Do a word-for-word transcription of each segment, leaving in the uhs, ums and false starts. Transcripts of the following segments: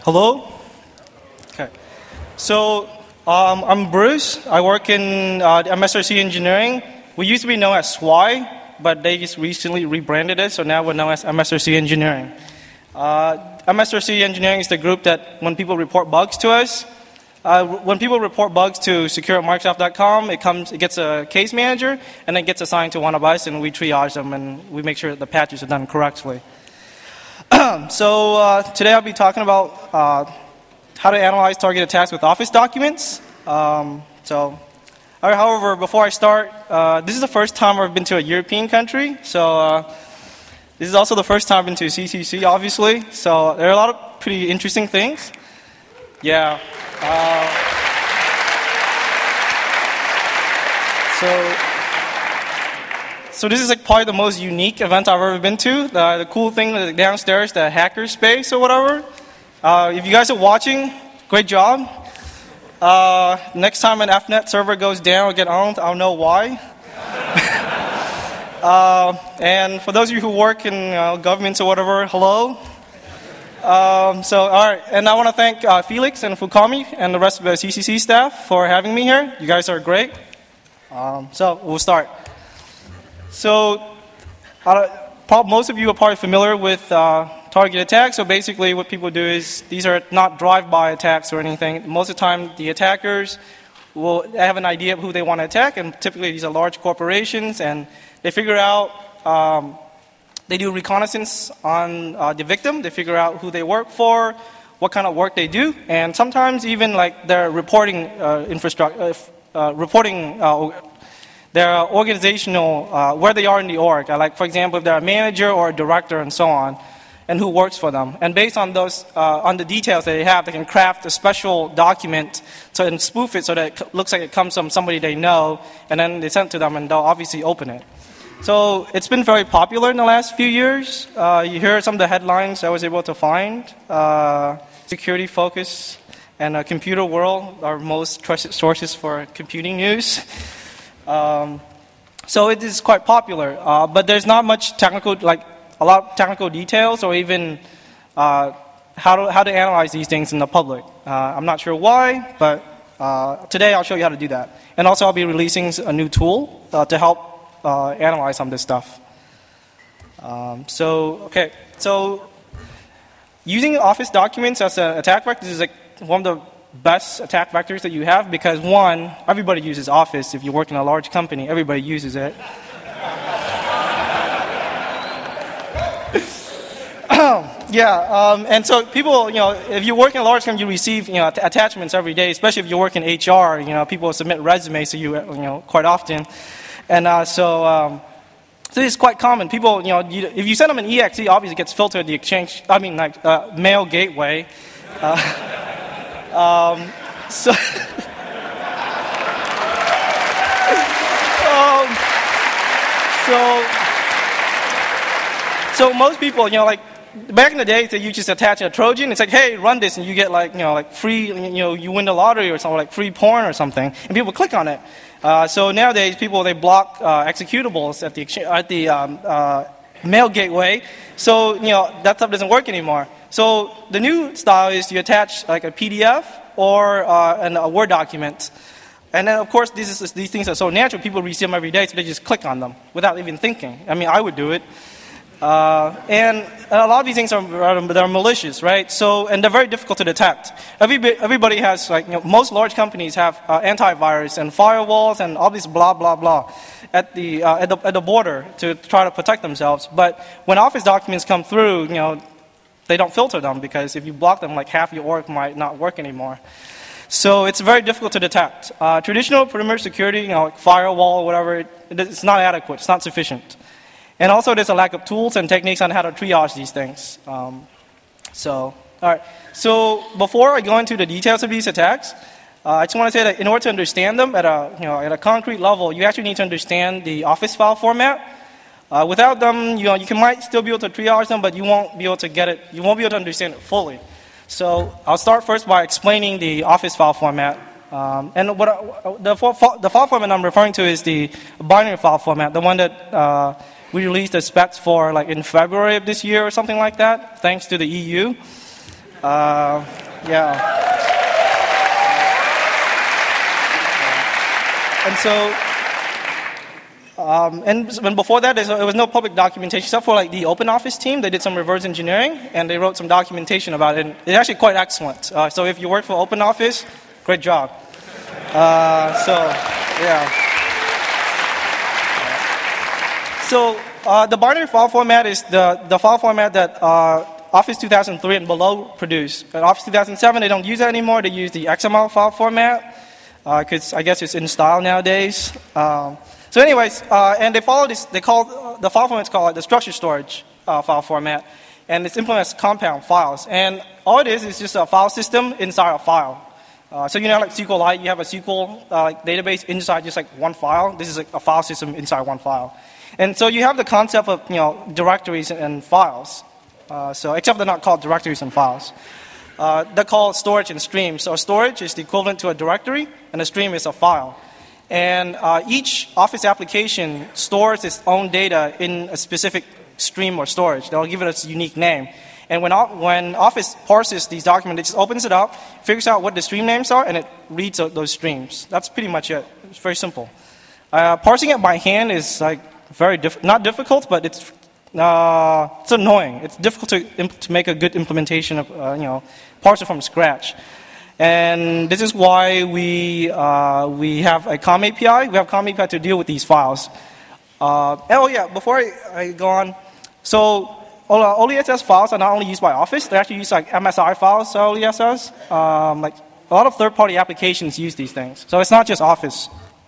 Hello? Okay. So, um, I'm Bruce. I work in uh, M S R C Engineering. We used to be known as S W I, but they just recently rebranded it, so now we're known as M S R C Engineering. Uh, M S R C Engineering is the group that when people report bugs to us, uh, when people report bugs to secure at Microsoft dot com, it comes, it gets a case manager, and it gets assigned to one of us, and we triage them, and we make sure that the patches are done correctly. so uh, today I'll be talking about uh, how to analyze target attacks with Office documents. Um, so, however, before I start, uh, this is the first time I've been to a European country, so uh, this is also the first time I've been to C C C, obviously. So there are a lot of pretty interesting things. Yeah. Uh, so. So this is like probably the most unique event I've ever been to. The, the cool thing is downstairs, the hacker space or whatever. Uh, if you guys are watching, great job. Uh, next time an F net server goes down or get owned, I'll know why. uh, and for those of you who work in uh, governments or whatever, hello. Um, so, all right. And I want to thank uh, Felix and Fukami and the rest of the C C C staff for having me here. You guys are great. Um, so we'll start. So, uh, most of you are probably familiar with uh, target attacks. So basically what people do is, these are not drive-by attacks or anything. Most of the time, the attackers will have an idea of who they want to attack, and typically these are large corporations, and they figure out, um, they do reconnaissance on uh, the victim. They figure out who they work for, what kind of work they do, and sometimes even like their reporting uh, infrastructure, uh, uh, reporting uh, their organizational, uh, where they are in the org. Like, for example, if they're a manager or a director and so on, and who works for them. And based on those, uh, on the details that they have, they can craft a special document to and spoof it so that it looks like it comes from somebody they know, and then they send it to them, and they'll obviously open it. So it's been very popular in the last few years. Uh, you hear some of the headlines I was able to find. Uh, security focus and uh, computer world are most trusted sources for computing news. Um, so it is quite popular, uh, but there's not much technical, like a lot of technical details, or even uh, how to how to analyze these things in the public. Uh, I'm not sure why, but uh, today I'll show you how to do that. And also I'll be releasing a new tool uh, to help uh, analyze some of this stuff. Um, so okay, so using Office documents as an attack vector is like one of the best attack vectors that you have, because one, everybody uses Office. If you work in a large company, everybody uses it. yeah, um, and so people, you know, if you work in a large company, you receive, you know, att- attachments every day. Especially if you work in H R, you know, people submit resumes to you, you know, quite often, and uh, so. Um, So it's quite common. People, you know, you, if you send them an E X E, obviously it gets filtered at the exchange. I mean, like uh, mail gateway. Uh, Um, so, um, so, so most people, you know, like back in the days, that you just attach a Trojan. It's like, hey, run this, and you get like, you know, like free, you know, you win the lottery or something, like free porn or something, and people click on it. Uh, so nowadays, people they block uh, executables at the exchange, at the um, uh, mail gateway. So you know that stuff doesn't work anymore. So the new style is you attach like a P D F or uh, an, a Word document. And then, of course, these, is, these things are so natural. People receive them every day, so they just click on them without even thinking. I mean, I would do it. Uh, and a lot of these things are, are they're malicious, right? So, and they're very difficult to detect. Everybody, everybody has, like, you know, most large companies have uh, antivirus and firewalls and all this blah, blah, blah at the, uh, at the, at the border to try to protect themselves. But when Office documents come through, you know, they don't filter them, because if you block them, like half your org might not work anymore. So it's very difficult to detect. Uh, traditional perimeter security, you know, like firewall or whatever, it, it's not adequate. It's not sufficient. And also there's a lack of tools and techniques on how to triage these things. Um, so, all right. So before I go into the details of these attacks, uh, I just want to say that in order to understand them at a, you know, at a concrete level, you actually need to understand the Office file format. Uh, without them, you know, you can, might still be able to triage them, but you won't be able to get it, you won't be able to understand it fully. So I'll start first by explaining the Office file format. Um, and what I, the, the file format I'm referring to is the binary file format, the one that uh, we released the specs for like in February of this year or something like that, thanks to the E U. Uh, yeah. And so, um, and when before that, there was no public documentation except for like the OpenOffice team. They did some reverse engineering and they wrote some documentation about it. And it's actually quite excellent. Uh, so if you work for OpenOffice, great job. Uh, so, yeah. So uh, the binary file format is the, the file format that uh, Office two thousand three and below produced. At Office two thousand seven, they don't use that anymore. They use the X M L file format because uh, I guess it's in style nowadays. Um, so anyways, uh, and they follow this, they call, uh, the file format is called like, the structured storage uh, file format. And it implements compound files. And all it is is just a file system inside a file. Uh, so you know like SQLite, you have a S Q L uh, like database inside just like one file. This is like a file system inside one file. And so you have the concept of you know directories and files. Uh, so except they're not called directories and files. Uh, they're called storage and stream. So storage is the equivalent to a directory, and a stream is a file. And uh, each Office application stores its own data in a specific stream or storage. They'll give it its unique name. And when, when Office parses these documents, it just opens it up, figures out what the stream names are, and it reads those streams. That's pretty much it. It's very simple. Uh, parsing it by hand is like very diff- not difficult, but it's uh, it's annoying. It's difficult to imp- to make a good implementation of uh, you know parse it from scratch. And this is why we uh, we have a COM A P I. We have COM A P I to deal with these files. Uh, oh yeah, before I, I go on, so. O L E S S files are not only used by Office, they actually use like M S I files, O L E S S. Um, like a lot of third-party applications use these things. So it's not just Office.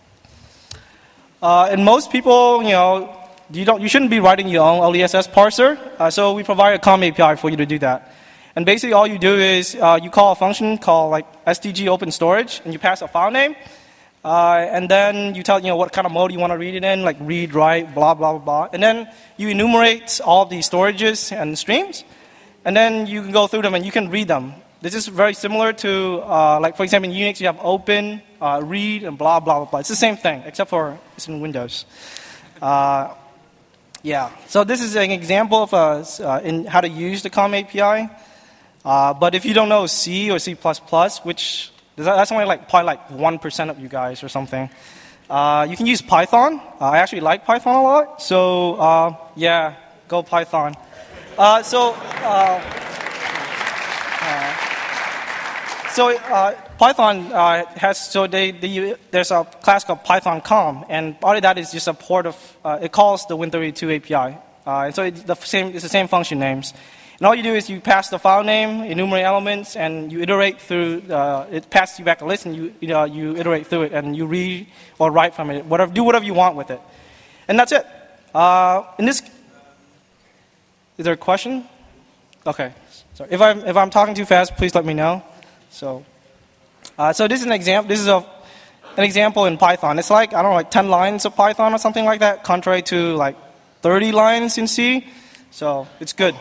Uh, and most people, you know, you don't, you shouldn't be writing your own O L E S S parser. Uh, so we provide a COM A P I for you to do that. And basically, all you do is uh, you call a function called like S T G open storage, and you pass a file name. Uh, and then you tell you know what kind of mode you want to read it in, like read, write, blah, blah, blah. And then you enumerate all of these storages and streams. And then you can go through them and you can read them. This is very similar to, uh, like for example, in Unix you have open, uh, read, and blah, blah, blah, blah. It's the same thing, except for it's in Windows. Uh, yeah. So this is an example of uh, uh, in how to use the COM A P I. Uh, but if you don't know C or C plus plus, which that's only like probably like one percent of you guys or something. Uh, you can use Python. Uh, I actually like Python a lot. So uh, yeah, go Python. Uh, so uh, uh, so uh, Python uh, has so they, they there's a class called Python com, and part of that is just a port of uh, it calls the Win thirty-two A P I. Uh, and so it's the same it's the same function names. And all you do is you pass the file name, enumerate elements, and you iterate through. Uh, it passes you back a list, and you you, know, you iterate through it, and you read or write from it. Whatever, do whatever you want with it, and that's it. Uh, in this, is there a question? Okay. Sorry. If I'm if I'm talking too fast, please let me know. So, uh, so this is an example. This is a an example in Python. It's like I don't know, like ten lines of Python or something like that, contrary to like thirty lines in C. So it's good.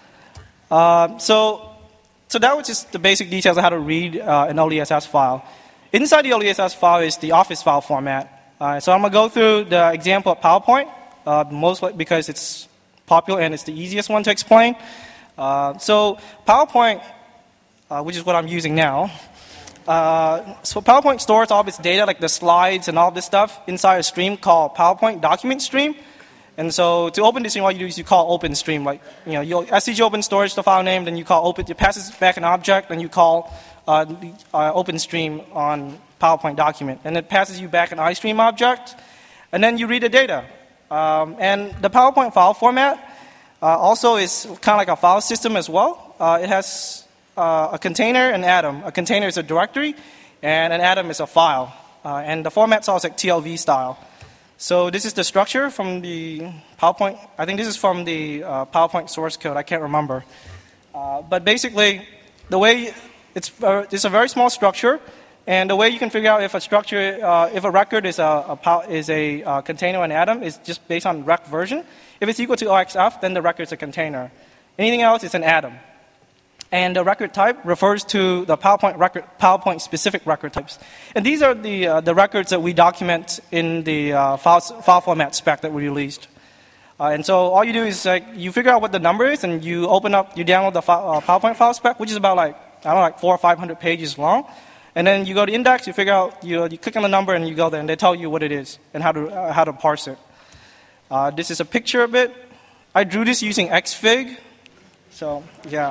Uh, so, so that was just the basic details of how to read uh, an O L E S S file. Inside the O L E S S file is the Office file format. Uh, so I'm going to go through the example of PowerPoint, uh, mostly because it's popular and it's the easiest one to explain. Uh, so PowerPoint, uh, which is what I'm using now, uh, so PowerPoint stores all of its data, like the slides and all this stuff, inside a stream called PowerPoint document stream. And so to open this stream, all you do is you call open stream. Like, you know, you S T G open storage the file name, then you call open, it passes back an object, and you call uh, uh, open stream on PowerPoint document. And it passes you back an iStream object, and then you read the data. Um, and the PowerPoint file format uh, also is kind of like a file system as well. Uh, it has uh, a container and atom. A container is a directory, and an atom is a file. Uh, and the format's also like T L V style. So this is the structure from the PowerPoint. I think this is from the uh, PowerPoint source code. I can't remember. Uh, but basically, the way it's uh, it's a very small structure, and the way you can figure out if a structure, uh, if a record is a, a is a uh, container or an atom, is just based on rect version. If it's equal to O X F, then the record is a container. Anything else is an atom. And the record type refers to the PowerPoint record, PowerPoint specific record types. And these are the uh, the records that we document in the uh, file, file format spec that we released. Uh, and so all you do is like you figure out what the number is, and you open up, you download the file, uh, PowerPoint file spec, which is about like I don't know, like four or five hundred pages long. And then you go to index, you figure out, you, you click on the number, and you go there, and they tell you what it is and how to uh, how to parse it. Uh, this is a picture of it. I drew this using Xfig. So yeah.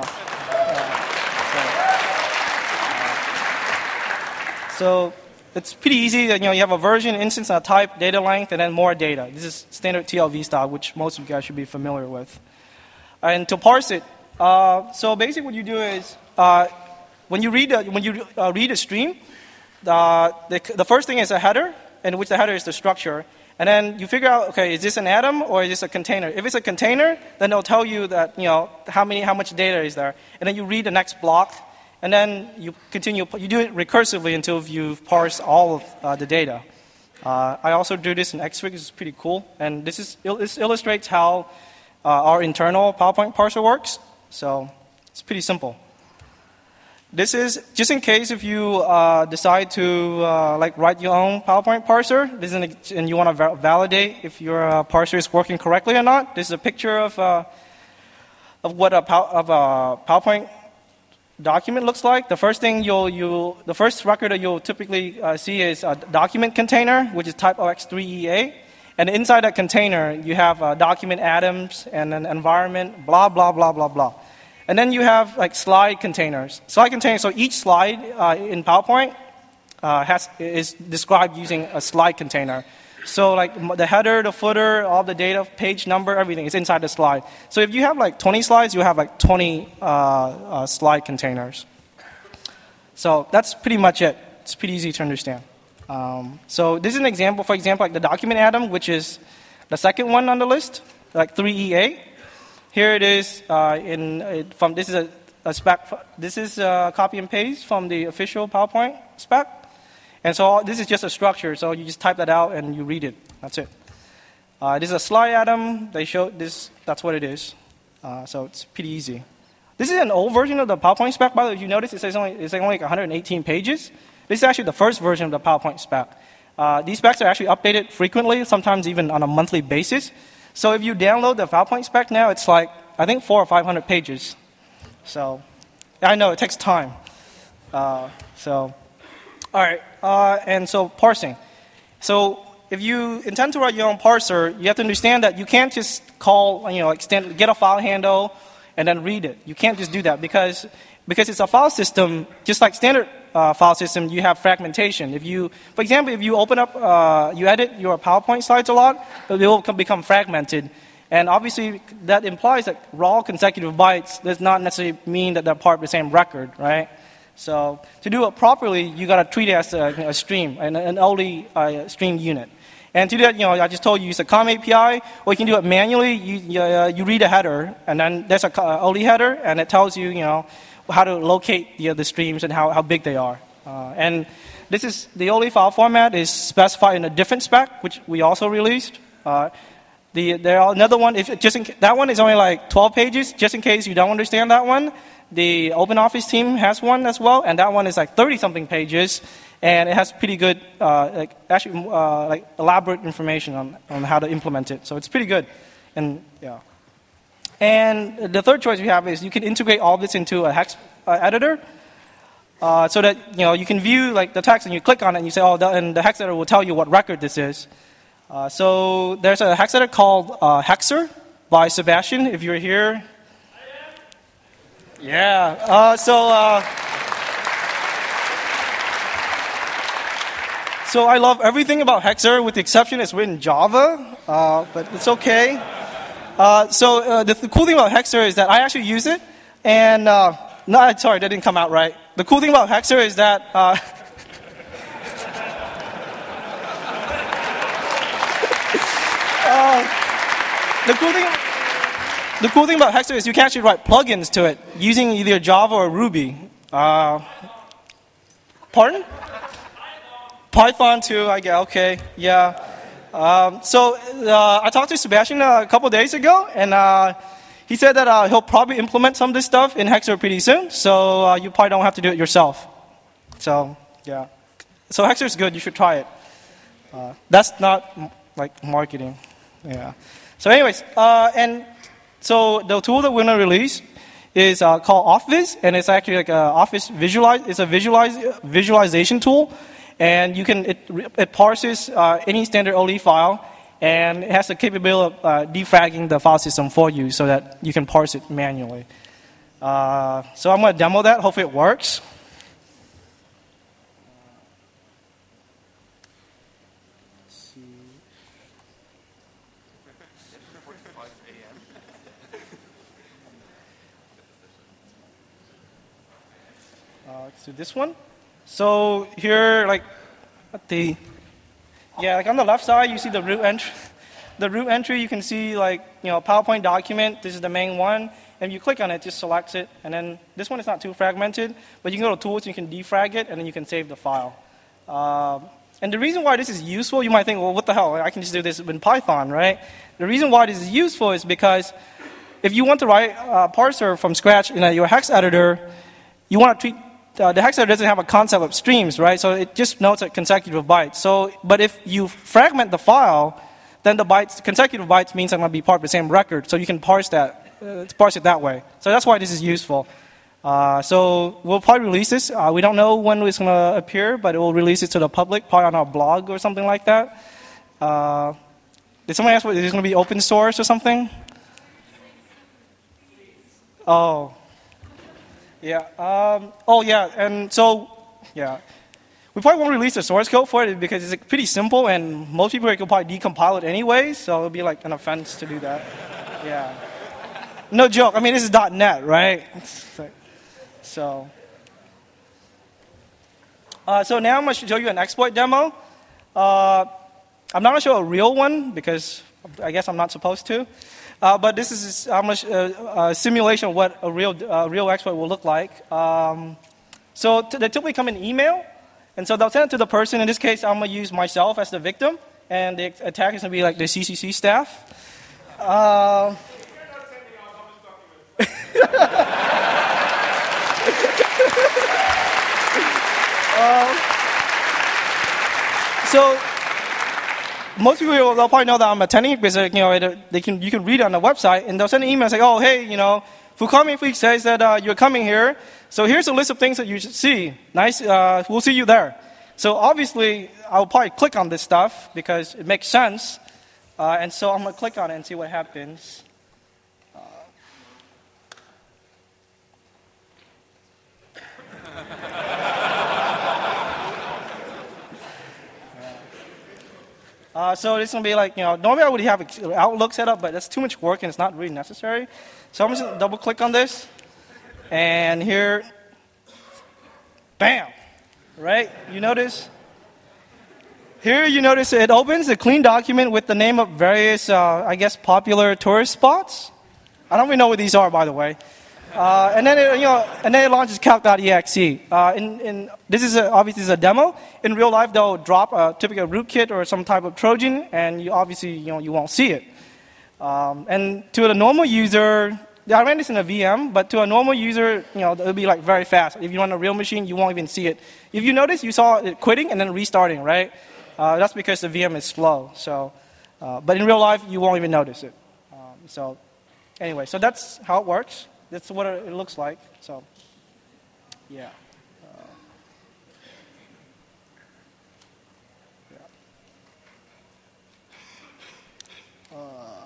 Uh, so, uh, so it's pretty easy. You know, you have a version, instance, a type, data length, and then more data. This is standard T L V style, which most of you guys should be familiar with. And to parse it, uh, so basically what you do is uh, when you read a, when you uh, read a stream, uh, the the first thing is a header, in which the header is the structure, and then you figure out, okay, is this an atom or is this a container? If it's a container, then it'll tell you that you know how many how much data is there, and then you read the next block. And then you continue, you do it recursively until you've parsed all of uh, the data. Uh, I also do this in Xfig, which is pretty cool. And this, is, this illustrates how uh, our internal PowerPoint parser works. So it's pretty simple. This is, just in case if you uh, decide to uh, like write your own PowerPoint parser, this is an, and you want to va- validate if your uh, parser is working correctly or not, this is a picture of, uh, of what a, pow- of a PowerPoint document looks like. The first thing you'll, you the first record that you'll typically uh, see is a document container, which is type O X three E A. And inside that container, you have uh, document atoms and an environment, blah, blah, blah, blah, blah. And then you have like slide containers. Slide containers, so each slide uh, in PowerPoint uh, has, is described using a slide container. So like the header, the footer, all the data, page number, everything is inside the slide. So if you have like twenty slides, you have like twenty uh, uh, slide containers. So that's pretty much it. It's pretty easy to understand. Um, so this is an example, for example, like the document atom, which is the second one on the list, like three E A. Here it is uh, in it, from this is a, a spec. This is a copy and paste from the official PowerPoint spec. And so this is just a structure, so you just type that out and you read it. That's it. Uh, this is a slide atom. They show this. That's what it is. Uh, so it's pretty easy. This is an old version of the PowerPoint spec. By the way, if you notice, it says only it's like only like one hundred eighteen pages. This is actually the first version of the PowerPoint spec. Uh, these specs are actually updated frequently, sometimes even on a monthly basis. So if you download the PowerPoint spec now, it's like I think four or five hundred pages. So I know it takes time. Uh, so. All right, uh, and so parsing. So if you intend to write your own parser, you have to understand that you can't just call, you know, like stand, get a file handle and then read it. You can't just do that because because it's a file system, just like standard uh, file system, you have fragmentation. If you, for example, if you open up, uh, you edit your PowerPoint slides a lot, they will become fragmented. And obviously, that implies that raw consecutive bytes does not necessarily mean that they're part of the same record, right? So to do it properly, you got to treat it as a, a stream, an, an only uh, stream unit. And to do that, you know, I just told you use a COM A P I, or you can do it manually. You uh, you read a header, and then there's a uh, only header, and it tells you, you know, how to locate the, uh, the streams and how, how big they are. Uh, and this is the only file format is specified in a different spec, which we also released. Uh, the there are another one. If just in, that one is only like twelve pages. Just in case you don't understand that one. The OpenOffice team has one as well, and that one is like thirty-something pages, and it has pretty good, uh, like actually, uh, like elaborate information on, on how to implement it. So it's pretty good, and yeah. And the third choice we have is you can integrate all this into a hex uh, editor, uh, so that you know you can view like the text, and you click on it, and you say, oh, the, and the hex editor will tell you what record this is. Uh, so there's a hex editor called uh, Hexer by Sebastian. If you're here. Yeah. Uh, so, uh, so I love everything about Hexer, with the exception it's written in Java, uh, but it's okay. Uh, so uh, the, the cool thing about Hexer is that I actually use it, and uh, no, sorry, that didn't come out right. The cool thing about Hexer is that. Uh, uh, the cool thing. The cool thing about Hexer is you can actually write plugins to it using either Java or Ruby. Uh, pardon? Python too, I guess. Okay, yeah. Um, so uh, I talked to Sebastian a couple days ago, and uh, he said that uh, he'll probably implement some of this stuff in Hexer pretty soon, so uh, you probably don't have to do it yourself. So, yeah. So Hexer is good. You should try it. Uh, that's not like marketing. Yeah. So anyways, uh, and so the tool that we're going to release is uh, called OffVis, and it's actually like a Office visualize. It's a visualize visualization tool, and you can it, it parses uh, any standard O L E file, and it has the capability of uh, defragging the file system for you, so that you can parse it manually. Uh, so I'm going to demo that. Hopefully it works. Uh, let's do this one. So here, like the yeah, like on the left side, you see the root entry. The root entry, you can see like you know PowerPoint document. This is the main one, and you click on it, it just selects it, and then this one is not too fragmented, but you can go to Tools, and you can defrag it, and then you can save the file. Uh, and the reason why this is useful, you might think, well, what the hell? I can just do this in Python, right? The reason why this is useful is because if you want to write a parser from scratch in your hex editor, you want to treat Uh, the hex editor doesn't have a concept of streams, right? So it just notes at consecutive bytes. So, but if you fragment the file, then the bytes, consecutive bytes means I'm going to be part of the same record. So you can parse that, uh, parse it that way. So that's why this is useful. Uh, so we'll probably release this. Uh, we don't know when it's going to appear, but we'll release it to the public, probably on our blog or something like that. Uh, did someone ask, is it going to be open source or something? Oh. Yeah. Um, oh, yeah. And so, yeah. We probably won't release the source code for it because it's pretty simple, and most people could probably decompile it anyway, so it'll be like an offense to do that. Yeah. No joke. I mean, this is .NET, right? So, uh, so now I'm going to show you an exploit demo. Uh, I'm not going to show a real one because I guess I'm not supposed to. Uh, but this is how much uh, a simulation of what a real uh, real exploit will look like. Um, so t- they typically come in email, and so they'll send it to the person. In this case, I'm going to use myself as the victim, and the attacker is going to be like the C C C staff. Uh, uh, so. Most people, they'll probably know that I'm attending because you know they can you can read it on the website, and they'll send an email saying, "Oh, hey, you know, Fukami Freak says that uh, you're coming here, so here's a list of things that you should see. Nice, uh, we'll see you there." So obviously, I'll probably click on this stuff because it makes sense, uh, and so I'm gonna click on it and see what happens. Uh, Uh, so it's going to be like, you know, normally I would have an Outlook set up, but that's too much work and it's not really necessary. So I'm just going to double click on this. And here, bam, right? You notice? Here you notice it opens a clean document with the name of various, uh, I guess, popular tourist spots. I don't even know what these are, by the way. Uh, and then it, you know, and then it launches calc.exe. Uh, in, in, this is a, obviously is a demo. In real life, they'll drop a typical rootkit or some type of Trojan, and you obviously you know you won't see it. Um, and to a normal user, I ran this in a V M, but to a normal user, you know, it'll be like very fast. If you're on a real machine, you won't even see it. If you notice, you saw it quitting and then restarting, right? Uh, that's because the V M is slow. So, uh, but in real life, you won't even notice it. Um, so, anyway, so that's how it works. That's what it looks like. So, yeah. Uh, yeah. Uh,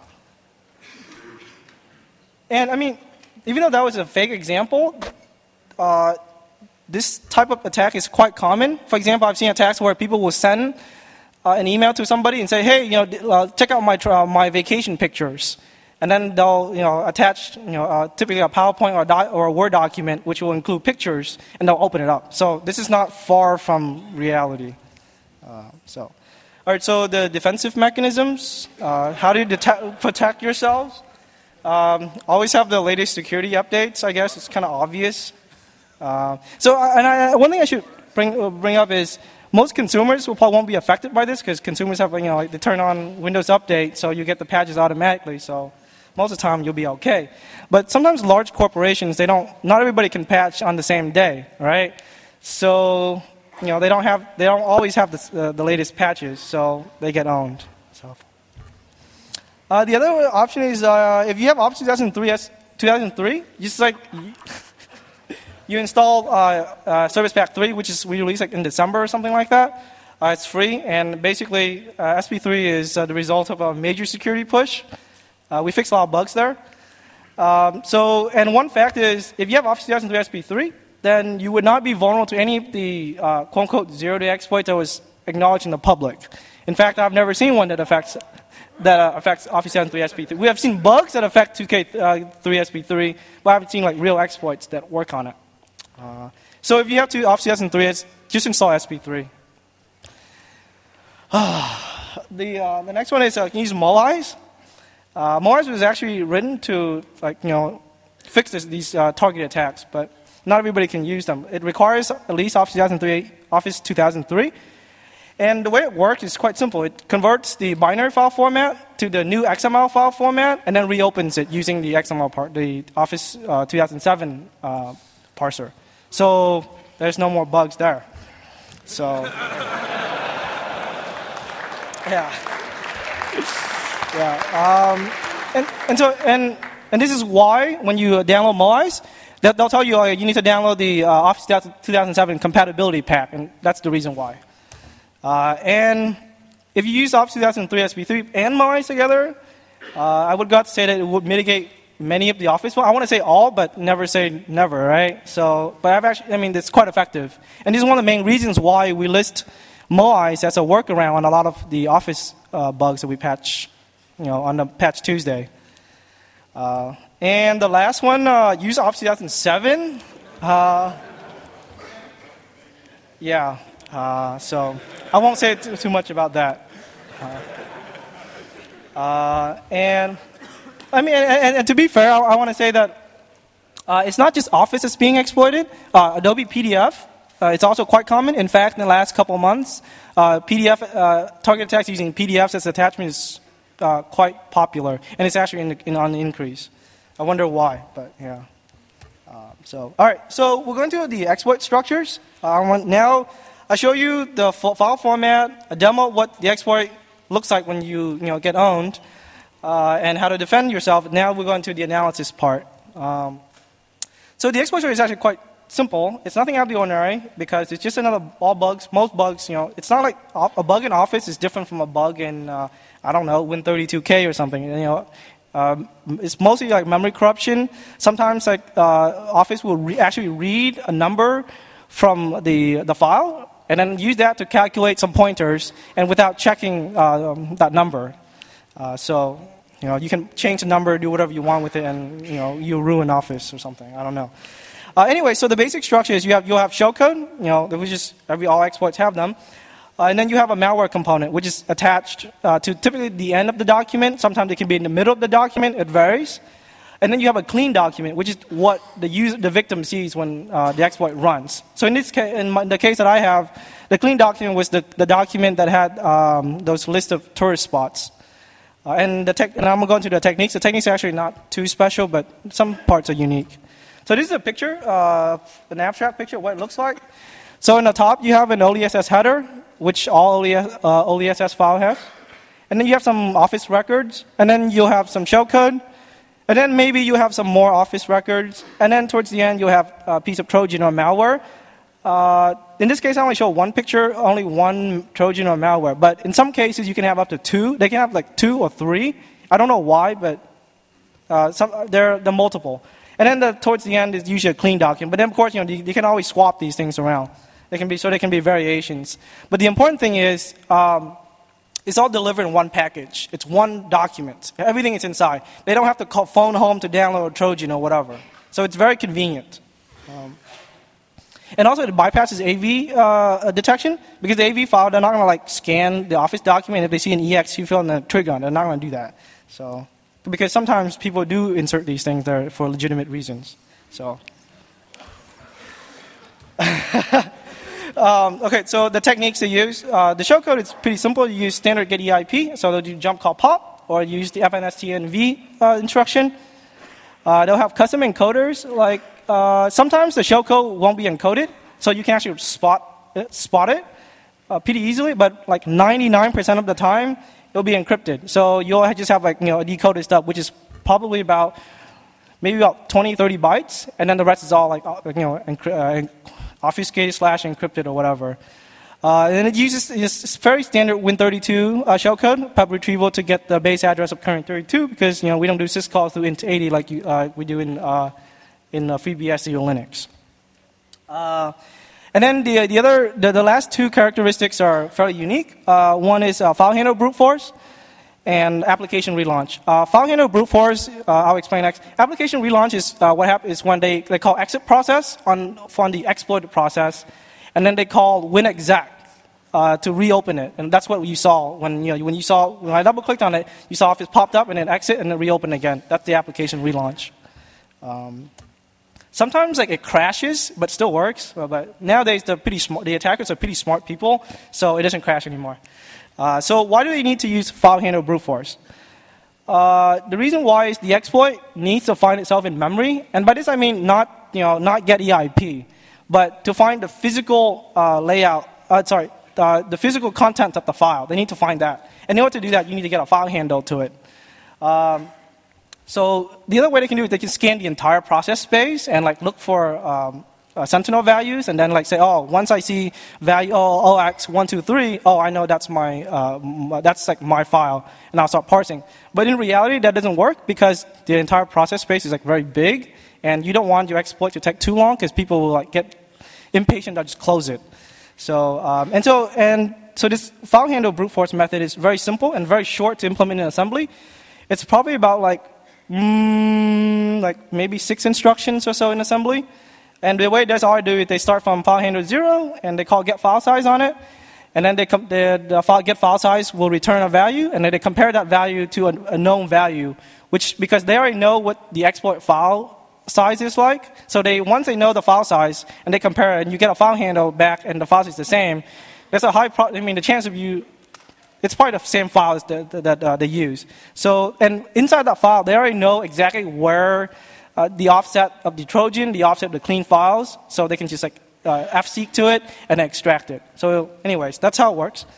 and I mean, even though that was a fake example, uh, this type of attack is quite common. For example, I've seen attacks where people will send uh, an email to somebody and say, "Hey, you know, uh, check out my uh, my vacation pictures." And then they'll, you know, attach, you know, uh, typically a PowerPoint or a, doc- or a Word document, which will include pictures, and they'll open it up. So this is not far from reality. Uh, so, all right. So the defensive mechanisms. Uh, how do you det- protect yourselves? Um, always have the latest security updates. I guess it's kind of obvious. Uh, so, and I, one thing I should bring uh, bring up is most consumers will probably won't be affected by this because consumers have, you know, like they turn on Windows Update, so you get the patches automatically. So. Most of the time, you'll be okay. But sometimes large corporations, they don't. Not everybody can patch on the same day, right? So, you know, they don't have. They don't always have the, uh, the latest patches, so they get owned. So, Uh, the other option is uh, if you have Office two thousand three, two thousand three, just like you install uh, uh, Service Pack three, which is we released like in December or something like that. Uh, it's free, and basically uh, S P three is uh, the result of a major security push. Uh, we fixed a lot of bugs there. Um, so, and one fact is, if you have Office two thousand three S P three, then you would not be vulnerable to any of the uh, quote-unquote zero-day exploits that was acknowledged in the public. In fact, I've never seen one that affects that uh, affects Office two thousand three S P three. We have seen bugs that affect two K three S P three, but I haven't seen like real exploits that work on it. Uh, so if you have to Office two thousand three, just install S P three. the uh, the next one is uh, can you use Molyze? Uh, Molyze was actually written to like you know fix this, these uh, targeted attacks, but not everybody can use them. It requires at least Office two thousand three, Office two thousand three. And the way it works is quite simple. It converts the binary file format to the new X M L file format, and then reopens it using the X M L part, the Office uh, two thousand seven uh, parser. So there's no more bugs there. So yeah, yeah. Um, and, and so and and this is why when you download Molyze, they'll tell you uh, you need to download the uh, Office two thousand seven compatibility pack, and that's the reason why. Uh, and if you use Office two thousand three S P three and Molyze together, uh, I would go to say that it would mitigate many of the Office. Well, I want to say all, but never say never, right? So, but I've actually, I mean, it's quite effective. And this is one of the main reasons why we list Molyze as a workaround on a lot of the Office uh, bugs that we patch, you know, on the Patch Tuesday. Uh, and the last one, uh, use Office two thousand seven. Uh, yeah. Uh, so I won't say too, too much about that. Uh, uh, and I mean, and, and to be fair, I, I want to say that uh, it's not just Office that's being exploited. Uh, Adobe P D F, uh, it's also quite common. In fact, in the last couple of months, uh, P D F uh, target attacks using P D Fs as attachments is uh, quite popular, and it's actually in the, in, on the increase. I wonder why, but yeah. Uh, so all right, so we're going to the exploit structures. Uh, I want now. I show you the file format, a demo of what the exploit looks like when you, you know, get owned, uh, and how to defend yourself. Now we're going to the analysis part. Um, so the exploit is actually quite simple. It's nothing out of the ordinary because it's just another all bugs. Most bugs, you know, it's not like a bug in Office is different from a bug in uh, I don't know Win thirty-two K or something. You know, um, it's mostly like memory corruption. Sometimes like uh, Office will re- actually read a number from the the file, and then use that to calculate some pointers, and without checking uh, um, that number. Uh, so, you know, you can change the number, do whatever you want with it, and, you know, you'll ruin Office or something. I don't know. Uh, anyway, so the basic structure is you have, you'll have shellcode, you know, which is, every, all exploits have them. Uh, and then you have a malware component, which is attached uh, to typically the end of the document. Sometimes it can be in the middle of the document. It varies. And then you have a clean document, which is what the user, the victim sees when uh, the exploit runs. So in this case, in my, the case that I have, the clean document was the, the document that had um, those list of tourist spots. Uh, and the tech, and I'm going to go into the techniques. The techniques are actually not too special, but some parts are unique. So this is a picture, uh, an abstract picture of what it looks like. So in the top, you have an O L E S S header, which all O L E S S file has. And then you have some Office records, and then you'll have some shellcode. And then maybe you have some more Office records. And then towards the end, you have a piece of Trojan or malware. Uh, in this case, I only show one picture, only one Trojan or malware. But in some cases, you can have up to two. They can have like two or three. I don't know why, but uh, some, they're, they're multiple. And then the, towards the end is usually a clean document. But then, of course, you know, you, you can always swap these things around. They can be, so they can be variations. But the important thing is, um, it's all delivered in one package. It's one document. Everything is inside. They don't have to call phone home to download a Trojan or whatever. So it's very convenient. Um, and also it bypasses A V uh, detection because the A V file, they're not going to like scan the Office document. If they see an E X E field in the trigger, they're not going to do that. So because sometimes people do insert these things there for legitimate reasons. So. Um, okay, so the techniques they use, uh, the shellcode is pretty simple. You use standard get E I P, so they'll do jump call pop, or use the F N S T N V uh, instruction. Uh, they'll have custom encoders. Like uh, sometimes the shellcode won't be encoded, so you can actually spot it, spot it uh, pretty easily. But like ninety-nine percent of the time, it'll be encrypted. So you'll just have like, you know, a decoded stuff, which is probably about maybe about twenty, thirty bytes, and then the rest is all like, you know, encry- uh, obfuscated slash encrypted or whatever. Uh, and it uses it's very standard Win thirty-two uh, shellcode, pub retrieval to get the base address of current thirty-two, because you know we don't do syscalls through int eighty like you, uh, we do in uh, in uh, FreeBSD or Linux. Uh, and then the the other the, the last two characteristics are fairly unique. Uh, one is uh, file handle brute force and application relaunch. Uh, file handle brute force, uh, I'll explain next. Application relaunch is uh, what happens is when they, they call exit process on on the exploited process, and then they call winexec uh, to reopen it, and that's what you saw when you know when you saw when I double clicked on it, you saw if it popped up and then exit and then reopen again. That's the application relaunch. Um, sometimes like it crashes, but still works. Well, but nowadays the pretty smart, the attackers are pretty smart people, so it doesn't crash anymore. Uh, so why do they need to use file handle brute force? Uh, the reason why is the exploit needs to find itself in memory, and by this I mean not you know not get E I P, but to find the physical uh, layout. Uh, sorry, uh, the physical content of the file. They need to find that, and in order to do that, you need to get a file handle to it. Um, so the other way they can do it, they can scan the entire process space and like look for um, Uh, Sentinel values, and then like say, oh, once I see value oh, O X one two three, oh, I know that's my uh, m- that's like my file, and I'll start parsing. But in reality, that doesn't work because the entire process space is like very big, and you don't want your exploit to take too long because people will like get impatient. They'll just close it. So um, and so and so this file handle brute force method is very simple and very short to implement in assembly. It's probably about like mm, like maybe six instructions or so in assembly. And the way that's all I do is they start from file handle zero, and they call get file size on it, and then they com- the, the file, get file size will return a value, and then they compare that value to a, a known value, which because they already know what the exploit file size is like, so they once they know the file size and they compare it, and you get a file handle back, and the file size is the same. There's a high, pro- I mean, the chance of you, it's probably the same files that that uh, they use. So and inside that file, they already know exactly where. Uh, the offset of the Trojan, the offset of the clean files, so they can just like uh, fseek to it and extract it. So anyways, that's how it works.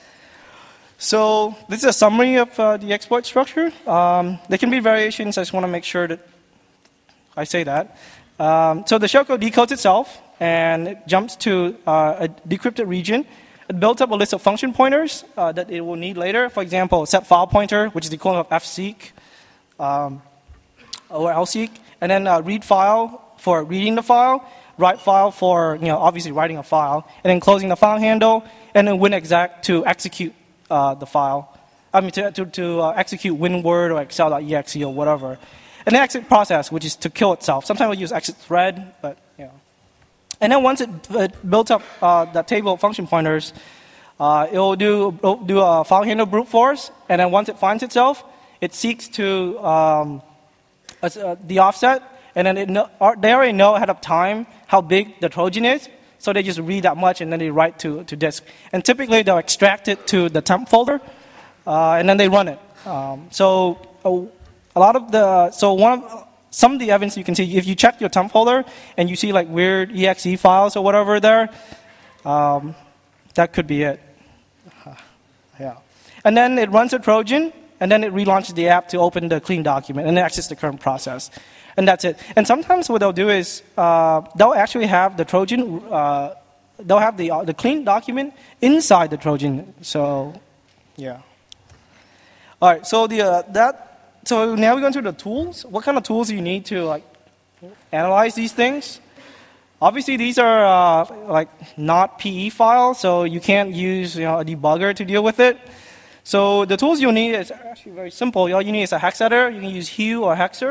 So this is a summary of uh, the exploit structure. Um, there can be variations. I just want to make sure that I say that. Um, so the shellcode decodes itself, and it jumps to uh, a decrypted region. It builds up a list of function pointers uh, that it will need later. For example, set file pointer, which is the equivalent of fseek um, or lseek. And then uh, read file for reading the file, write file for you know obviously writing a file, and then closing the file handle, and then winexec to execute uh, the file. I mean to to, to uh, execute WinWord or Excel.exe or whatever. And then exit process, which is to kill itself. Sometimes we use exit thread, but you know. And then once it, it builds up uh, that table of function pointers, uh, it will do it'll do a file handle brute force, and then once it finds itself, it seeks to um, Uh, the offset, and then it know, they already know ahead of time how big the Trojan is, so they just read that much and then they write to, to disk. And typically they'll extract it to the temp folder, uh, and then they run it. Um, so a, a lot of the so one of some of the evidence you can see if you check your temp folder and you see like weird E X E files or whatever there, um, that could be it. Uh, yeah, and then it runs a Trojan. And then it relaunches the app to open the clean document and access the current process. And that's it. And sometimes what they'll do is uh, they'll actually have the Trojan, uh, they'll have the, uh, the clean document inside the Trojan. So, yeah. All right, so the, uh, that, so now we go into the tools. What kind of tools do you need to like analyze these things? Obviously, these are uh, like not P E files, so you can't use you know, a debugger to deal with it. So the tools you'll need is actually very simple. All you need is a hex editor. You can use Hue or Hexer.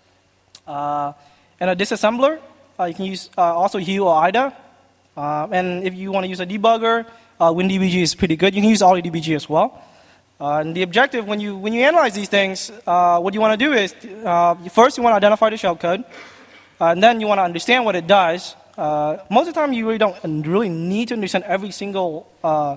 Uh, and a disassembler. Uh, you can use uh, also Hue or I D A. Uh, and if you want to use a debugger, uh, WinDBG is pretty good. You can use OllyDBG as well. Uh, and the objective when you when you analyze these things, uh, what you want to do is uh, first you want to identify the shellcode, uh, and then you want to understand what it does. Uh, most of the time, you really don't really need to understand every single uh,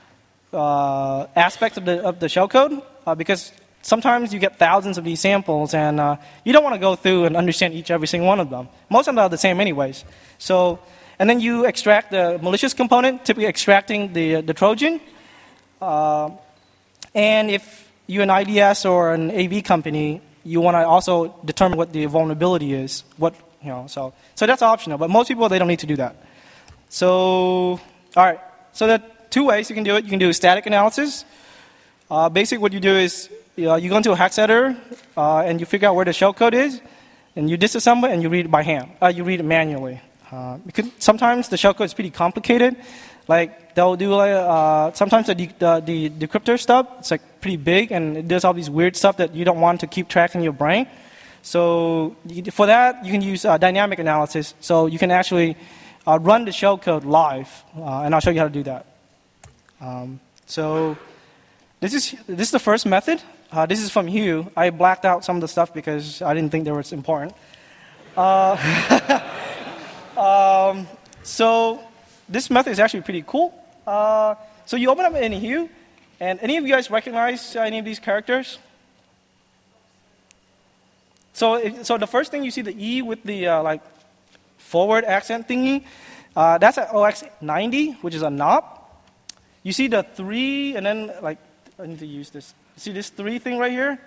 Uh, aspects of the of the shellcode uh, because sometimes you get thousands of these samples and uh, you don't want to go through and understand each every single one of them. Most of them are the same anyways. So, and then you extract the malicious component, typically extracting the the Trojan. Uh, and if you're an I D S or an A V company, you want to also determine what the vulnerability is. What you know, so so that's optional. But most people, they don't need to do that. So all right. So there are two ways you can do it. You can do static analysis. Uh, basically, what you do is you, know, you go into a hex editor uh, and you figure out where the shellcode is, and you disassemble it and you read it by hand. Uh, you read it manually. Uh, because sometimes the shellcode is pretty complicated. Like they'll do like uh, sometimes the, de- the the decryptor stuff. It's like pretty big and it does all these weird stuff that you don't want to keep track in your brain. So you, for that, you can use uh, dynamic analysis. So you can actually uh, run the shellcode live, uh, and I'll show you how to do that. Um, so this is this is the first method. Uh, this is from Hugh. I blacked out some of the stuff because I didn't think they were important. Uh, um, so this method is actually pretty cool. Uh, so you open up any Hugh, and any of you guys recognize uh, any of these characters? So, if, so the first thing you see the E with the uh, like forward accent thingy, uh, that's an O X ninety, which is a N O P. You see the three, and then like I need to use this. You see this three thing right here?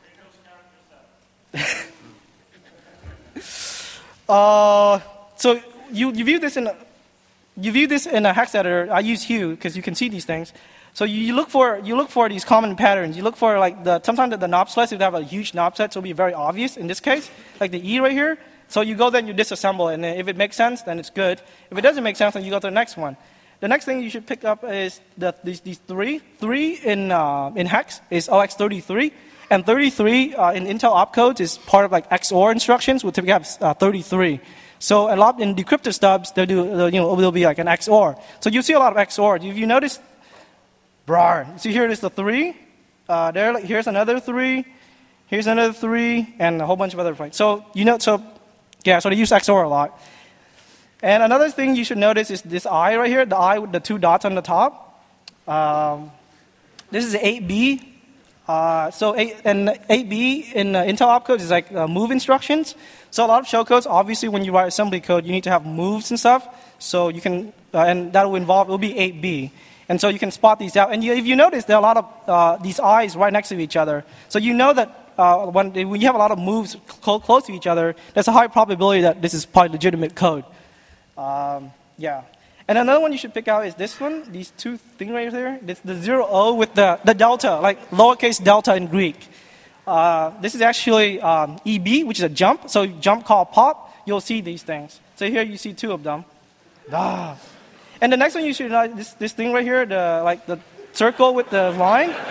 uh, so you you view this in a, you view this in a hex editor. I use Hue because you can see these things. So you, you look for you look for these common patterns. You look for like the sometimes the, the N O P sets would have a huge N O P set, so it'll be very obvious. In this case, like the E right here. So you go there and you disassemble it, and if it makes sense, then it's good. If it doesn't make sense, then you go to the next one. The next thing you should pick up is the, these, these three. Three in uh, in hex is O X thirty-three, and thirty-three uh, in Intel opcodes is part of like X O R instructions. We'll typically have uh, thirty-three. So a lot in decryptor stubs, they'll do they'll, you know there'll be like an X O R. So you see a lot of X O R. If you notice, brar. See here it is the three. Uh, there, like, here's another three. Here's another three, and a whole bunch of other things. So you know, so yeah, so they use X O R a lot. And another thing you should notice is this I right here, the I with the two dots on the top. Um, this is eight B. Uh, so eight, and eight B in uh, Intel opcodes is like uh, move instructions. So a lot of shellcodes, obviously when you write assembly code, you need to have moves and stuff. So you can, uh, and that will involve, it will be eight B. And so you can spot these out. And you, if you notice, there are a lot of uh, these I's right next to each other. So you know that uh, when, when you have a lot of moves cl- close to each other, there's a high probability that this is probably legitimate code. Um, yeah. And another one you should pick out is this one, these two things right there. This, the zero O with the, the delta, like lowercase delta in Greek. Uh, this is actually um, E B, which is a jump. So jump call pop, you'll see these things. So here you see two of them. Ah. And the next one you should know, this, this thing right here, the like the circle with the line. uh,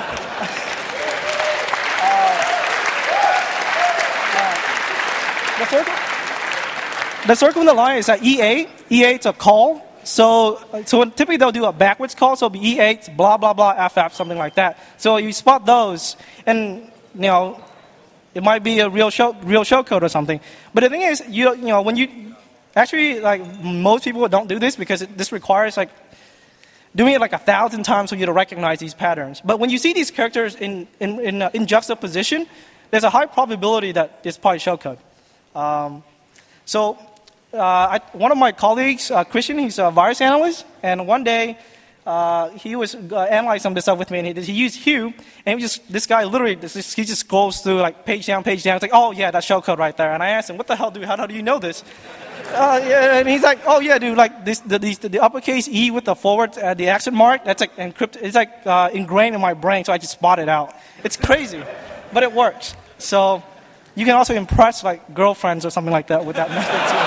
uh, the circle. The circle in the line is an E A. E A, it's a call. So, so typically they'll do a backwards call. So it'll be E eight, blah, blah, blah, F F, something like that. So you spot those, and, you know, it might be a real show, real show code or something. But the thing is, you, you know, when you, actually, like, most people don't do this because it, this requires, like, doing it like a thousand times for you to recognize these patterns. But when you see these characters in, in, in, uh, in juxtaposition, there's a high probability that it's probably shellcode. Um, so, Uh, I, one of my colleagues, uh, Christian, he's a virus analyst, and one day uh, he was uh, analyzing some of this stuff with me, and he, he used Hue, and he just this guy literally this, he just goes through like page down, page down. It's like, oh yeah, that's shellcode right there. And I asked him, what the hell, dude? How, how do you know this? uh, yeah, and he's like, oh yeah, dude, like this, the, these, the uppercase E with the forward, uh, the accent mark, that's like encrypted. It's like uh, ingrained in my brain, so I just spot it out. It's crazy, but it works. So you can also impress like girlfriends or something like that with that method too.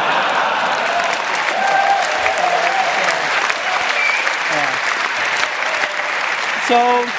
So,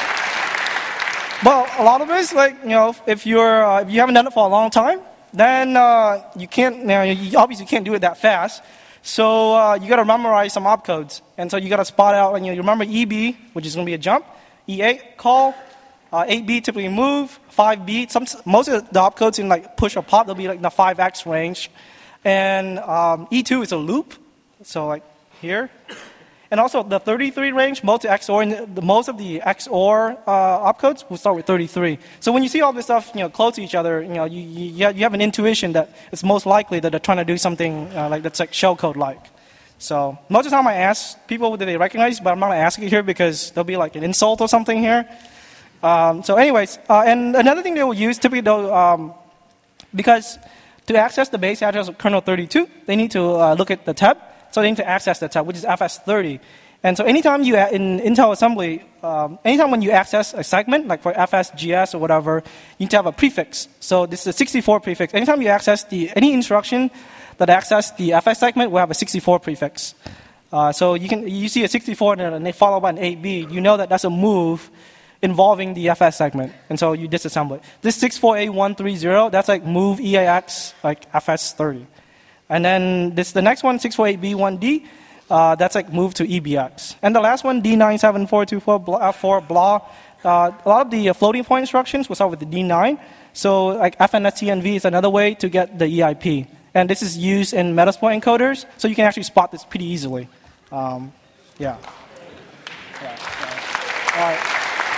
well, a lot of us, like, you know, if you're, uh, if you haven't done it for a long time, then uh, you can't, you, know, you obviously can't do it that fast. So uh, you got to memorize some opcodes, and so you got to spot out. And you, know, you remember E B, which is going to be a jump, E eight call, uh, eight B typically move, five B. Some most of the opcodes in like push or pop, they'll be like in the five X range, and um, E two is a loop, so like here. And also the thirty-three range, most of the X O R, the, most of the X O R uh, opcodes will start with thirty-three. So when you see all this stuff, you know, close to each other, you know, you, you, you have an intuition that it's most likely that they're trying to do something uh, like that's like shellcode-like. So most of the time I ask people whether they recognize, but I'm not going to ask it here because there'll be like an insult or something here. Um, so anyways, uh, and another thing they will use typically though, um, because to access the base address of kernel thirty-two, they need to uh, look at the tab. So they need to access the tab, which is F S thirty. And so anytime you, in Intel assembly, um, anytime when you access a segment, like for F S G S or whatever, you need to have a prefix. So this is a sixty-four prefix. Anytime you access the, any instruction that access the F S segment will have a sixty-four prefix. Uh, so you can, you see a sixty-four and they follow by an eight B, you know that that's a move involving the F S segment. And so you disassemble it. This six four A one three zero, that's like move E A X, like F S thirty. And then this, the next one, six four eight B one D, uh, that's like move to E B X. And the last one, D nine seven four two four, blah, four, blah. Uh, a lot of the uh, floating point instructions will start with the D nine. So like F N S T N V is another way to get the E I P. And this is used in Metasploit encoders, so you can actually spot this pretty easily. Um, yeah. yeah. So, all right.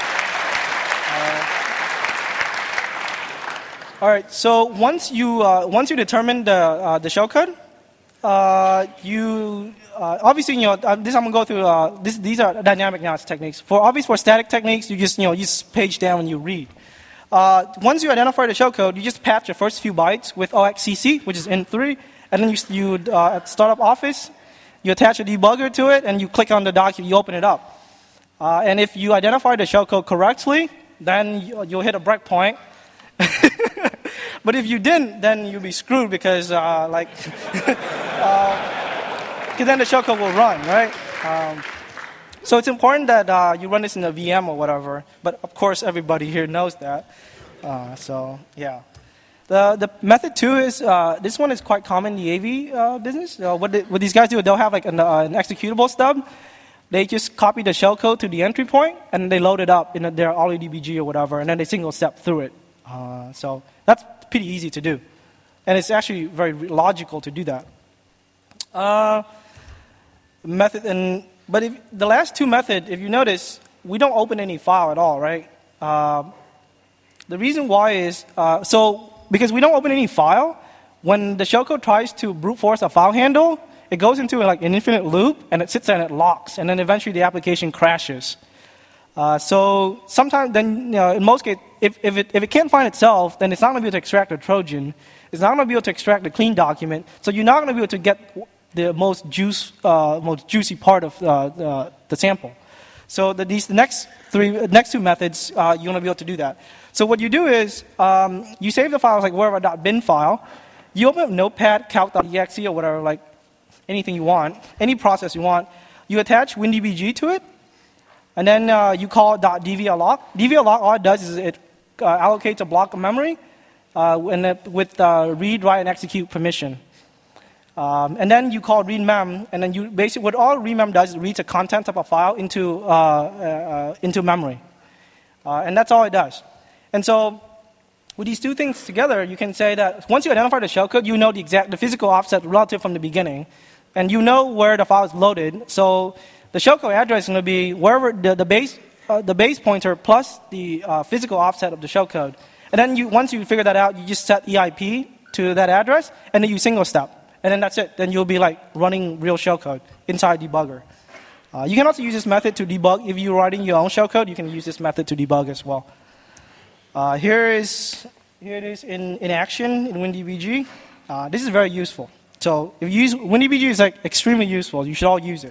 All right. So once you uh, once you determine the uh, the shellcode, uh, you uh, obviously you know uh, this I'm gonna go through. Uh, this, these are dynamic analysis techniques. For obvious for static techniques, you just you know you just page down and you read. Uh, once you identify the shellcode, you just patch your first few bytes with O X C C, which is Int three, and then you you uh, at startup Office, you attach a debugger to it, and you click on the document, you open it up. Uh, and if you identify the shellcode correctly, then you, you'll hit a breakpoint. But if you didn't, then you'll be screwed because, uh, like, uh, then the shellcode will run, right? Um, so it's important that uh, you run this in a V M or whatever. But of course, everybody here knows that. Uh, so yeah, the the method two is uh, this one is quite common in the A V uh, business. Uh, what, they, what these guys do, they'll have like an, uh, an executable stub. They just copy the shellcode to the entry point and they load it up in their OllyDbg or whatever, and then they single step through it. Uh, so that's pretty easy to do. And it's actually very logical to do that. Uh, method and but if, the last two methods, if you notice, we don't open any file at all, right? Uh, the reason why is, uh, so because we don't open any file, when the shellcode tries to brute force a file handle, it goes into like an infinite loop, and it sits there and it locks, and then eventually the application crashes. Uh, so sometimes, then, you know, in most cases, if, if, it, if it can't find itself, then it's not going to be able to extract a Trojan. It's not going to be able to extract a clean document. So you're not going to be able to get the most juice, uh, most juicy part of uh, the, the sample. So the, these the next three, next two methods, uh, you're going to be able to do that. So what you do is um, you save the files like wherever .bin file. You open up Notepad, calc.exe or whatever, like anything you want, any process you want. You attach WinDBG to it. And then uh, you call .dvalloc. dvalloc, all it does is it uh, allocates a block of memory uh, and it, with uh, read, write, and execute permission. Um, and then you call readmem, and then you basically what all readmem does is reads the content of a file into uh, uh, into memory, uh, and that's all it does. And so with these two things together, you can say that once you identify the shellcode, you know the exact the physical offset relative from the beginning, and you know where the file is loaded. So the shellcode address is going to be wherever the, the base uh, the base pointer plus the uh, physical offset of the shellcode. And then you, once you figure that out, you just set E I P to that address, and then you single step, and then that's it. Then you'll be like running real shellcode inside debugger. Uh, you can also use this method to debug if you're writing your own shellcode. You can use this method to debug as well. Uh, here is here it is in, in action in WinDBG. Uh, this is very useful. So if you use WinDBG, is like extremely useful. You should all use it.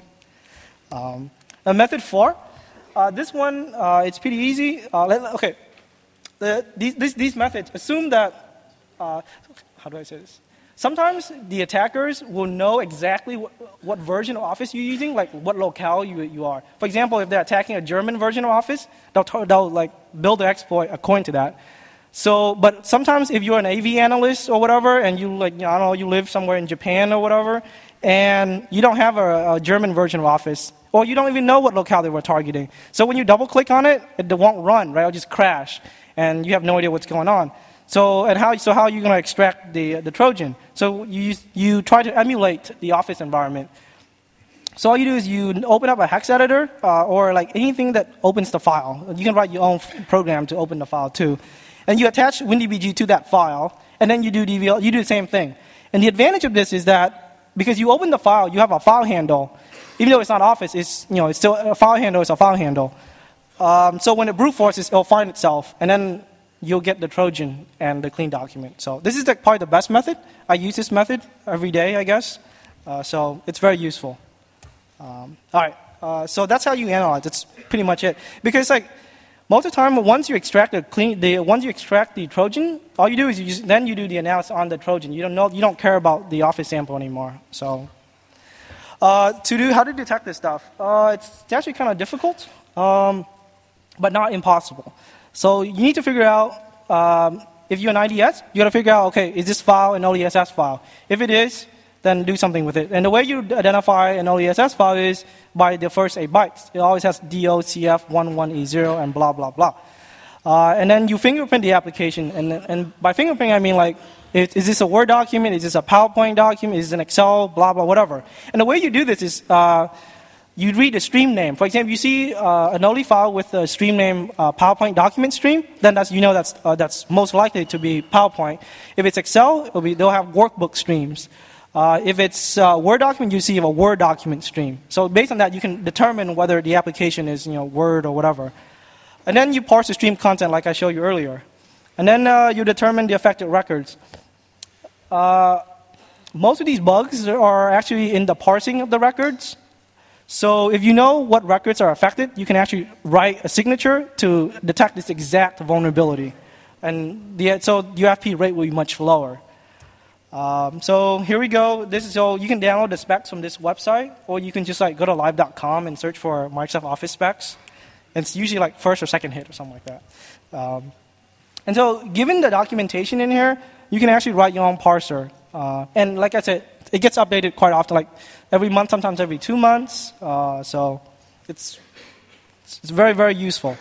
Um, method four, uh, this one, uh, it's pretty easy. Uh, let, okay, the, these, these, these methods assume that, uh, how do I say this? Sometimes the attackers will know exactly what, what version of Office you're using, like what locale you, you are. For example, if they're attacking a German version of Office, they'll, they'll like build the exploit according to that. So, but sometimes if you're an A V analyst or whatever, and you like, I don't know, you live somewhere in Japan or whatever, and you don't have a, a German version of Office, or you don't even know what locale they were targeting. So when you double click on it, it won't run, right? It'll just crash, and you have no idea what's going on. So and how so how are you going to extract the the Trojan? So you you try to emulate the Office environment. So all you do is you open up a hex editor uh, or like anything that opens the file. You can write your own program to open the file too, and you attach WinDBG to that file, and then you do D V L. You do the same thing. And the advantage of this is that because you open the file, you have a file handle. Even though it's not Office, it's you know it's still a file handle. It's a file handle. Um, so when it brute forces, it'll find itself, and then you'll get the Trojan and the clean document. So this is the, probably the best method. I use this method every day, I guess. Uh, so it's very useful. Um, all right. Uh, so that's how you analyze. That's pretty much it. Because like most of the time, once you extract the clean, the once you extract the Trojan, all you do is you just, then you do the analysis on the Trojan. You don't know. You don't care about the office sample anymore. So uh, to do how to detect this stuff, uh, it's actually kind of difficult, um, but not impossible. So you need to figure out, um, if you're an I D S, you got to figure out, okay, is this file an O E S S file? If it is, then do something with it. And the way you identify an O E S S file is by the first eight bytes. It always has D O C F one one E zero and blah, blah, blah. Uh, and then you fingerprint the application. And, and by fingerprint, I mean like, is, is this a Word document? Is this a PowerPoint document? Is this an Excel? Blah, blah, whatever. And the way you do this is, uh, you read the stream name. For example, you see uh, an O L E file with the stream name uh, PowerPoint document stream, then that's, you know that's, uh, that's most likely to be PowerPoint. If it's Excel, it'll be, they'll have workbook streams. Uh, if it's a Word document, you see a Word document stream. So based on that, you can determine whether the application is, you know, Word or whatever. And then you parse the stream content like I showed you earlier. And then uh, you determine the affected records. Uh, most of these bugs are actually in the parsing of the records. So if you know what records are affected, you can actually write a signature to detect this exact vulnerability. And the, so the U F P rate will be much lower. Um, so here we go. This is so you can download the specs from this website, or you can just like go to live dot com and search for Microsoft Office specs. It's usually like first or second hit or something like that. Um, and so given the documentation in here, you can actually write your own parser. Uh, and like I said, it gets updated quite often, like every month, sometimes every two months. Uh, so it's, it's very, very useful.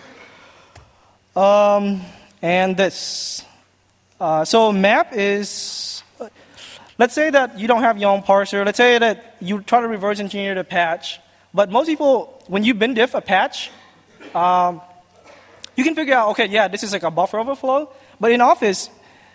Um, and this. Uh, so map is, let's say that you don't have your own parser. Let's say that you try to reverse engineer the patch. But most people, when you bin diff a patch, um, you can figure out, okay, yeah, this is like a buffer overflow. But in Office,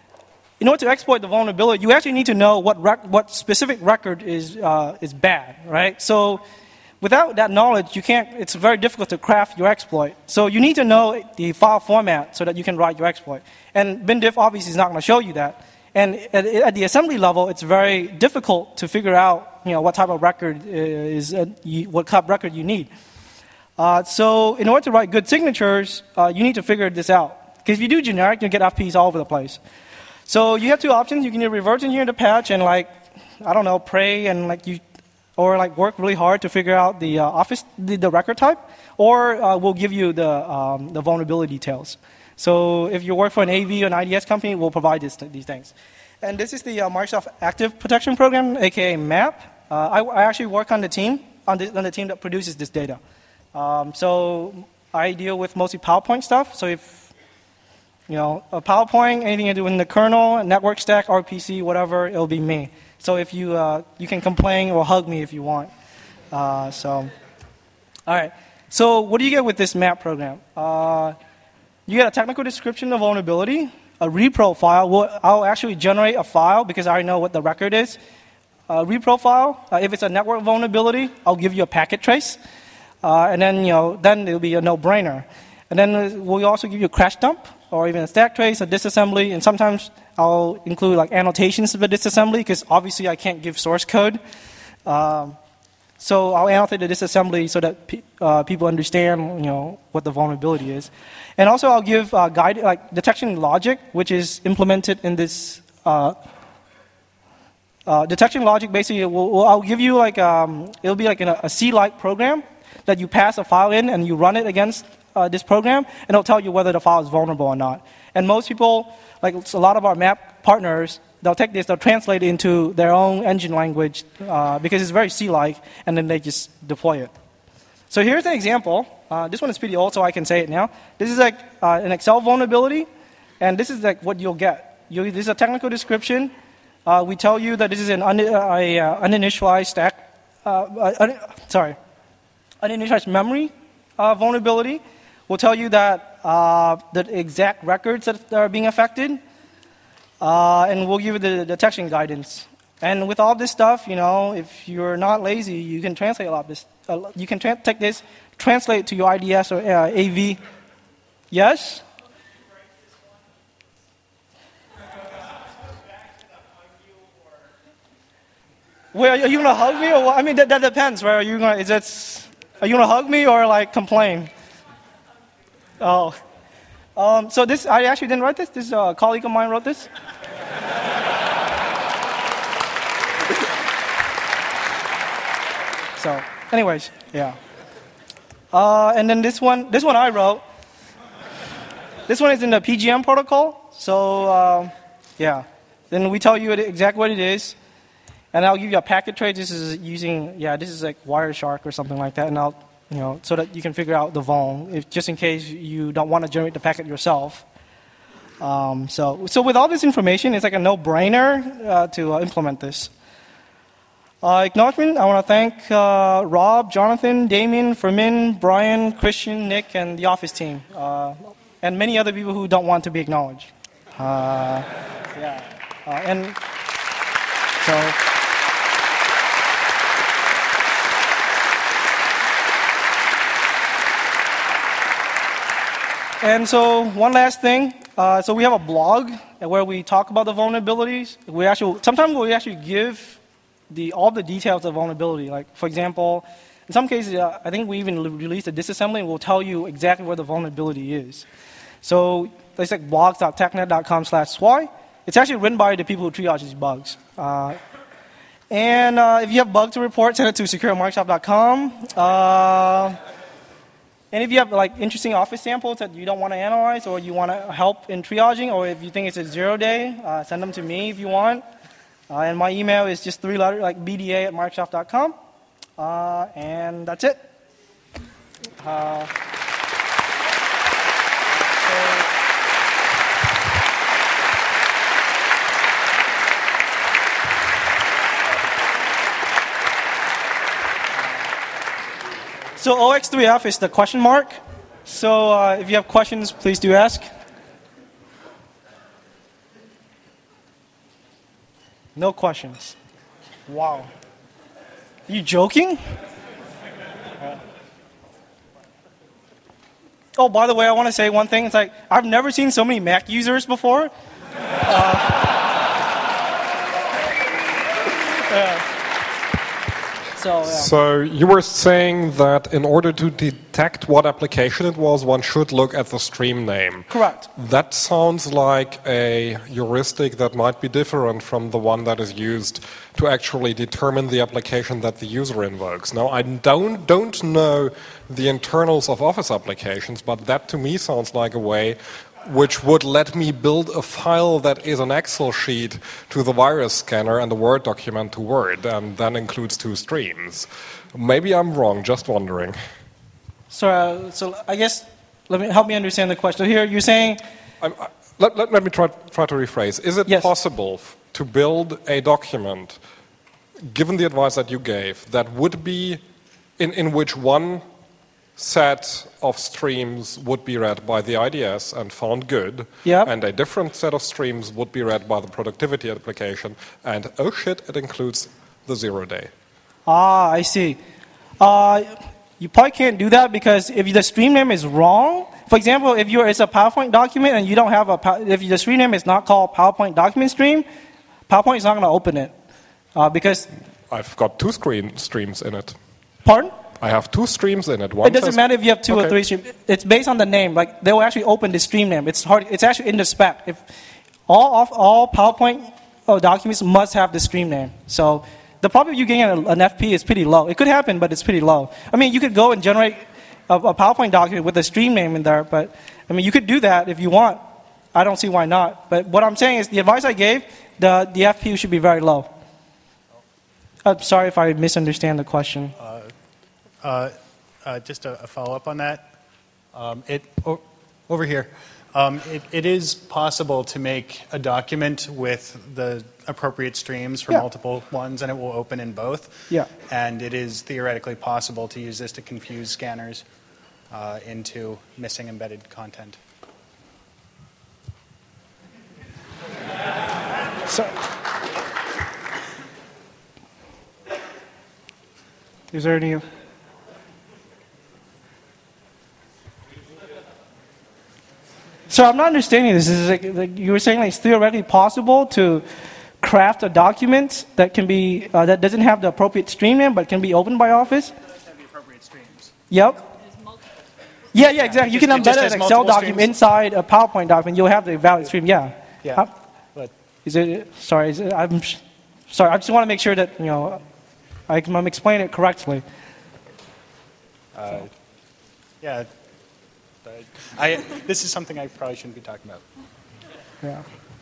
in order to exploit the vulnerability, you actually need to know what rec- what specific record is uh, is bad, right? So without that knowledge, you can't. It's very difficult to craft your exploit. So you need to know the file format so that you can write your exploit. And bindiff obviously is not going to show you that. And at, at the assembly level, it's very difficult to figure out, you know, what type of record is uh, you, what type of record you need. Uh, so in order to write good signatures, uh, you need to figure this out. Because if you do generic, you get F Ps all over the place. So you have two options. You can either reverse engineer the patch and like, I don't know, pray and like you, or like work really hard to figure out the uh, office, the, the record type, or uh, we'll give you the um, the vulnerability details. So if you work for an A V or an I D S company, we'll provide this, these things. And this is the uh, Microsoft Active Protection Program, aka MAP. Uh, I, I actually work on the team on the, on the team that produces this data. Um, so I deal with mostly PowerPoint stuff. So if You know, a PowerPoint, anything to do with the kernel, network stack, R P C, whatever, it'll be me. So if you, uh, you can complain or hug me if you want. Uh, so, all right. So what do you get with this MAP program? Uh, you get a technical description of vulnerability, a repro file. We'll, I'll actually generate a file because I already know what the record is. A repro file, uh, if it's a network vulnerability, I'll give you a packet trace. Uh, and then, you know, then it'll be a no-brainer. And then we'll also give you a crash dump, or even a stack trace, a disassembly, and sometimes I'll include like annotations of the disassembly because obviously I can't give source code. Um, so I'll annotate the disassembly so that pe- uh, people understand, you know, what the vulnerability is. And also I'll give uh, guide like detection logic, which is implemented in this uh, uh, detection logic. Basically, will, will, I'll give you like um, it'll be like in a, a C-like program that you pass a file in and you run it against Uh, this program, and it'll tell you whether the file is vulnerable or not. And most people, like a lot of our MAP partners, they'll take this, they'll translate it into their own engine language uh, because it's very C-like, and then they just deploy it. So here's an example. Uh, this one is pretty old, so I can say it now. This is like uh, an Excel vulnerability, and this is like what you'll get. You, this is a technical description. Uh, we tell you that this is an un, uh, a, uh, uninitialized stack, uh, uh, un, sorry, uninitialized memory uh, vulnerability. We'll tell you that uh, the exact records that are being affected, uh, and we'll give you the detection guidance. And with all this stuff, you know, if you're not lazy, you can translate a lot of this, uh, you can tra- take this, translate to your I D S or uh, A V. Yes? Wait, are you gonna hug me or what? I mean, that, that depends, right? Are you gonna, is that, are you gonna hug me or like complain? Oh. Um, so this, I actually didn't write this. This uh, colleague of mine wrote this. So, anyways, yeah. Uh, and then this one, this one I wrote. This one is in the P G M protocol. So, uh, yeah. Then we tell you exactly what it is. And I'll give you a packet trace. This is using, yeah, this is like Wireshark or something like that. And I'll, you know, so that you can figure out the vuln, if, just in case you don't want to generate the packet yourself. Um, so, so with all this information, it's like a no-brainer uh, to uh, implement this. Uh, acknowledgement, I want to thank uh, Rob, Jonathan, Damien, Fermin, Brian, Christian, Nick, and the office team. Uh, and many other people who don't want to be acknowledged. Uh, yeah. Uh, and so... And so one last thing, uh, so we have a blog where we talk about the vulnerabilities. We actually sometimes we actually give the all the details of vulnerability. Like for example, in some cases, uh, I think we even released a disassembly and we'll tell you exactly where the vulnerability is. So it's like blogs.technet.com slash swy. It's actually written by the people who triage these bugs. Uh, and uh, if you have bugs to report, send it to secure at microsoft dot com. Uh, And if you have like interesting office samples that you don't want to analyze or you want to help in triaging, or if you think it's a zero day, uh, send them to me if you want. Uh, and my email is just three letters, like b d a at microsoft dot com. Uh, and that's it. Uh, So O X three F is the question mark. So uh, if you have questions, please do ask. No questions. Wow. Are you joking? Oh, by the way, I want to say one thing. It's like, I've never seen so many Mac users before. Uh, yeah. So, yeah. So you were saying that in order to detect what application it was, one should look at the stream name. Correct. That sounds like a heuristic that might be different from the one that is used to actually determine the application that the user invokes. Now, I don't, don't know the internals of Office applications, but that to me sounds like a way which would let me build a file that is an Excel sheet to the virus scanner and a Word document to Word, and then includes two streams. Maybe I'm wrong, just wondering. So, uh, so I guess, let me help me understand the question. Here, you're saying... I'm, I, let, let, let me try, try to rephrase. Is it yes. possible to build a document, given the advice that you gave, that would be in, in which one set of streams would be read by the I D S and found good, yep. and a different set of streams would be read by the productivity application, and oh shit, it includes the zero day. Ah, I see. Uh, you probably can't do that because if the stream name is wrong, for example, if you're, it's a PowerPoint document and you don't have a, if the stream name is not called PowerPoint document stream, PowerPoint is not going to open it uh, because... I've got two screen streams in it. Pardon? I have two streams in it. One it doesn't says, matter if you have two okay. or three streams. It's based on the name. Like they will actually open the stream name. It's hard. It's actually in the spec. If all of, all PowerPoint oh, documents must have the stream name. So the probability of you getting an F P is pretty low. It could happen, but it's pretty low. I mean, you could go and generate a, a PowerPoint document with a stream name in there, but I mean, you could do that if you want. I don't see why not. But what I'm saying is, the advice I gave, the the F P should be very low. I'm sorry if I misunderstand the question. Uh, uh, Uh, just a, a follow-up on that. Um, it o- over here. Um, it, it is possible to make a document with the appropriate streams for yeah. multiple ones, and it will open in both. Yeah. And it is theoretically possible to use this to confuse scanners uh, into missing embedded content. So, is there any? So I'm not understanding this. This is like, like you were saying, like, it's theoretically possible to craft a document that can be uh, that doesn't have the appropriate stream name, but can be opened by Office. Have the appropriate streams. Yep. Yeah, yeah, exactly. You Just- can it just embed has an Excel multiple document streams. inside a PowerPoint document. You'll have the valid stream. Yeah. Yeah. How- But Is it? Sorry. Is it, I'm sh- sorry. I just want to make sure that you know I can, I'm explaining it correctly. uh, yeah, but I this is something I probably shouldn't be talking about. Yeah.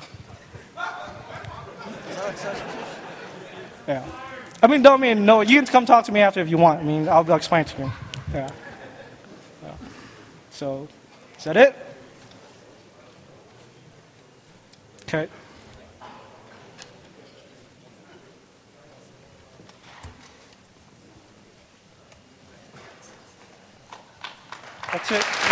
Yeah. I mean, don't mean no. You can come talk to me after if you want. I mean, I'll, I'll explain it to you. Yeah. Yeah. So, is that it? Okay. That's it.